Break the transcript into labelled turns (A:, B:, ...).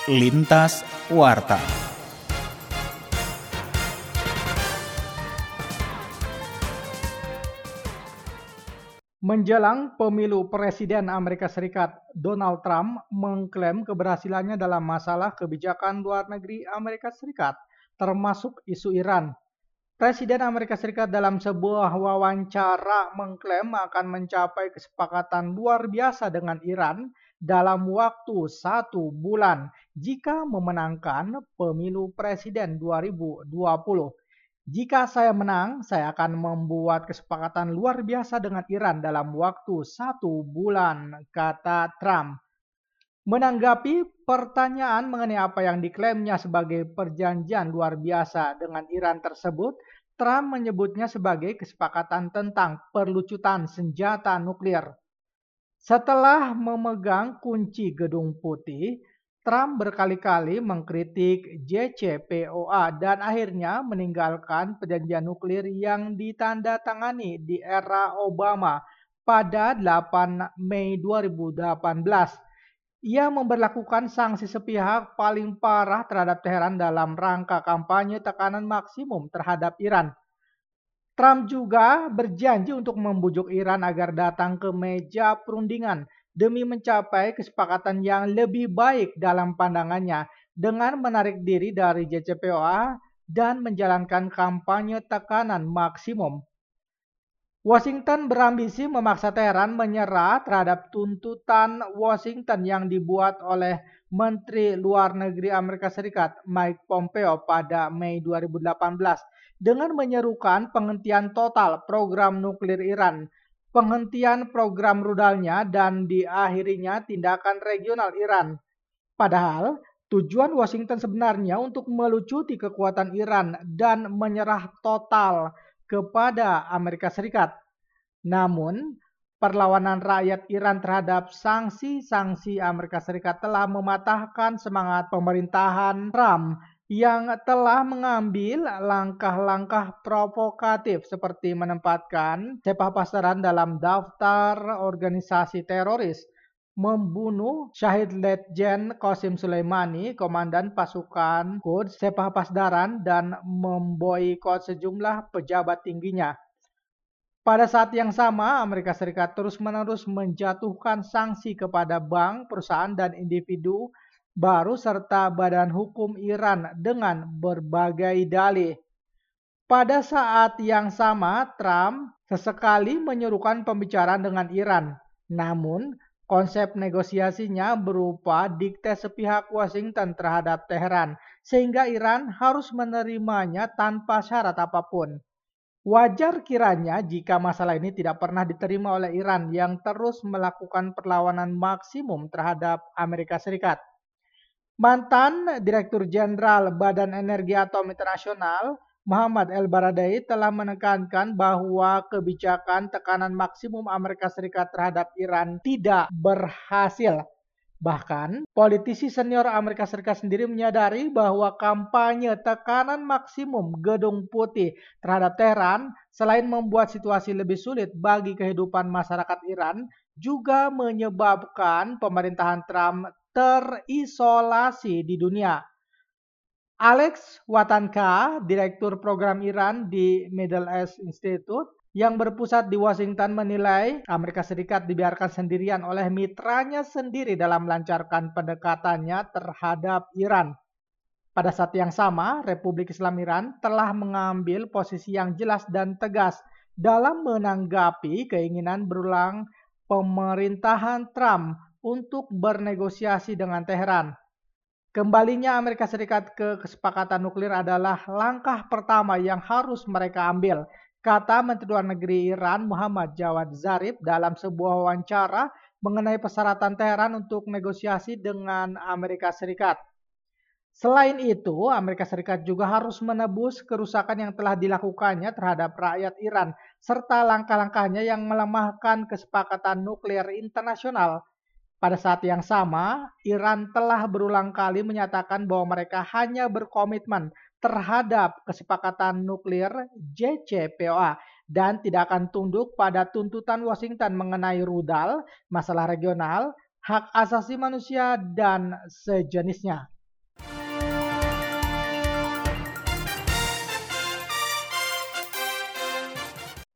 A: Lintas Warta.
B: Menjelang pemilu Presiden Amerika Serikat, Donald Trump mengklaim keberhasilannya dalam masalah kebijakan luar negeri Amerika Serikat, termasuk isu Iran. Presiden Amerika Serikat dalam sebuah wawancara mengklaim akan mencapai kesepakatan luar biasa dengan Iran dalam waktu 1 bulan jika memenangkan pemilu Presiden 2020. Jika saya menang, saya akan membuat kesepakatan luar biasa dengan Iran dalam waktu 1 bulan, kata Trump. Menanggapi pertanyaan mengenai apa yang diklaimnya sebagai perjanjian luar biasa dengan Iran tersebut, Trump menyebutnya sebagai kesepakatan tentang perlucutan senjata nuklir. Setelah memegang kunci Gedung Putih, Trump berkali-kali mengkritik JCPOA dan akhirnya meninggalkan perjanjian nuklir yang ditandatangani di era Obama pada 8 Mei 2018. Ia memberlakukan sanksi sepihak paling parah terhadap Teheran dalam rangka kampanye tekanan maksimum terhadap Iran. Trump juga berjanji untuk membujuk Iran agar datang ke meja perundingan demi mencapai kesepakatan yang lebih baik dalam pandangannya dengan menarik diri dari JCPOA dan menjalankan kampanye tekanan maksimum. Washington berambisi memaksa Teheran menyerah terhadap tuntutan Washington yang dibuat oleh Menteri Luar Negeri Amerika Serikat Mike Pompeo pada Mei 2018 dengan menyerukan penghentian total program nuklir Iran, penghentian program rudalnya, dan diakhirinya tindakan regional Iran. Padahal tujuan Washington sebenarnya untuk melucuti kekuatan Iran dan menyerah total kepada Amerika Serikat. Namun, perlawanan rakyat Iran terhadap sanksi-sanksi Amerika Serikat telah mematahkan semangat pemerintahan Trump yang telah mengambil langkah-langkah provokatif seperti menempatkan Sepah Pasdaran dalam daftar organisasi teroris, membunuh Syahid Letjen Qasim Soleimani, komandan pasukan Quds Sepah Pasdaran, dan memboikot sejumlah pejabat tingginya. Pada saat yang sama, Amerika Serikat terus-menerus menjatuhkan sanksi kepada bank, perusahaan, dan individu baru serta badan hukum Iran dengan berbagai dalih. Pada saat yang sama, Trump sesekali menyerukan pembicaraan dengan Iran. Namun, konsep negosiasinya berupa dikte sepihak Washington terhadap Teheran, sehingga Iran harus menerimanya tanpa syarat apapun. Wajar kiranya jika masalah ini tidak pernah diterima oleh Iran yang terus melakukan perlawanan maksimum terhadap Amerika Serikat. Mantan Direktur Jenderal Badan Energi Atom Internasional Muhammad El-Baradei telah menekankan bahwa kebijakan tekanan maksimum Amerika Serikat terhadap Iran tidak berhasil. Bahkan, politisi senior Amerika Serikat sendiri menyadari bahwa kampanye tekanan maksimum Gedung Putih terhadap Teheran selain membuat situasi lebih sulit bagi kehidupan masyarakat Iran, juga menyebabkan pemerintahan Trump terisolasi di dunia. Alex Watanka, Direktur Program Iran di Middle East Institute, yang berpusat di Washington, menilai Amerika Serikat dibiarkan sendirian oleh mitranya sendiri dalam melancarkan pendekatannya terhadap Iran. Pada saat yang sama, Republik Islam Iran telah mengambil posisi yang jelas dan tegas dalam menanggapi keinginan berulang pemerintahan Trump untuk bernegosiasi dengan Teheran. Kembalinya Amerika Serikat ke kesepakatan nuklir adalah langkah pertama yang harus mereka ambil, kata Menteri Luar Negeri Iran Muhammad Javad Zarif dalam sebuah wawancara mengenai persyaratan Teheran untuk negosiasi dengan Amerika Serikat. Selain itu, Amerika Serikat juga harus menebus kerusakan yang telah dilakukannya terhadap rakyat Iran, serta langkah-langkahnya yang melemahkan kesepakatan nuklir internasional. Pada saat yang sama, Iran telah berulang kali menyatakan bahwa mereka hanya berkomitmen terhadap kesepakatan nuklir JCPOA dan tidak akan tunduk pada tuntutan Washington mengenai rudal, masalah regional, hak asasi manusia, dan sejenisnya.